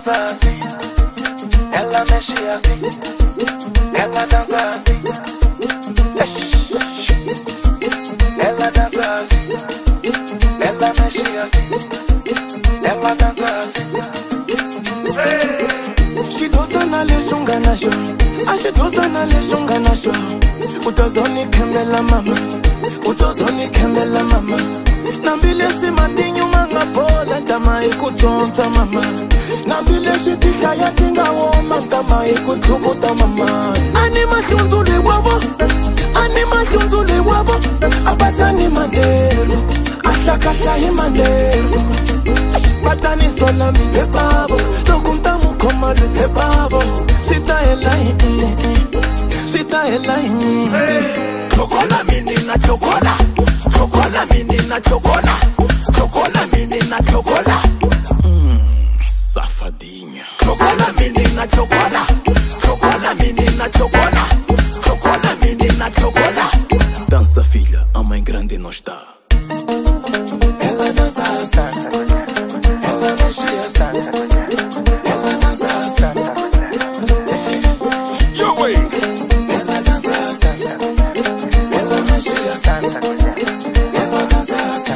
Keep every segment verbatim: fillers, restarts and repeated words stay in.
dança assim, ela mexe assim, ela dança assim, ela dança assim, ela mexe assim, ela dança assim. She does na le shunga na sho, a she does na le shunga na sho. Utozoni kembela mama, utozoni kembela mama. Nambile si matinyu manga bola tama ikutonta mama. Nambile si tisha ya tinga woma tama ikutukuta mama. Anima shunzule wavo, anima shunzule wavo. Abatani mandelo, ashakasha himanelo. Batani solami hebabo, lokunta mukomale hebabo. Sita elai, sita elai. Chocola menina chocola, chocola menina chocola, chocola menina chocola. Hum, safadinha. Chocola menina chocola, chocola menina chocola, chocola menina chocola. Dança filha, a mãe grande não está. Ela dança assim, ela mexe assim, ela dança assim. Yo way. Ela dança assim, ela mexe assim, ela dança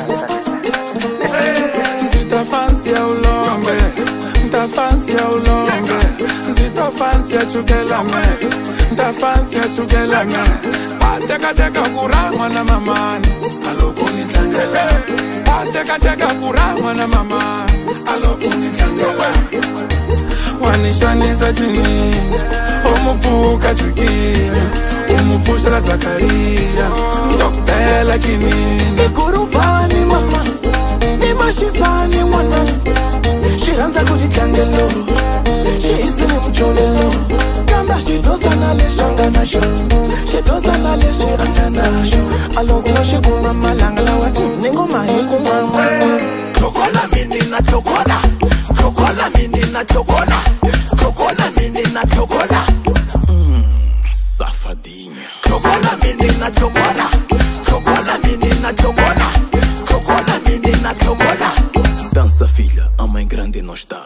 assim. Zita fancy au lombe, ta fancy au lombe. Zita fancy a chukela me, ta fancy a chukela me. Teka teka kurama na mamani, alokuni tangela. Teka teka kurama na mamani, alokuni tangela. Wanishanisa chini, umufuka sikini, umufusha la Zakaria, mtokutela kinini. Ikurufani mama, imashisani mwana. Shiranza kutitangelo, shiisini mcholelo. Kamba shidosana le shanga na sho, shidosana le shiranga na sho. Alokuma shikuma malanga la watu, ningoma hekuma mama. Chocola menina chocola, chocola menina chocola, chocola menina chocola. Hum, safadinha. Chocola menina chocola, chocola menina chocola, chocola menina chocola. Dança filha, a mãe grande não está.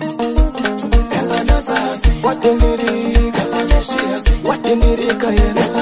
Ela dança assim, Watendiri, ela mexe assim, watendiri kayena.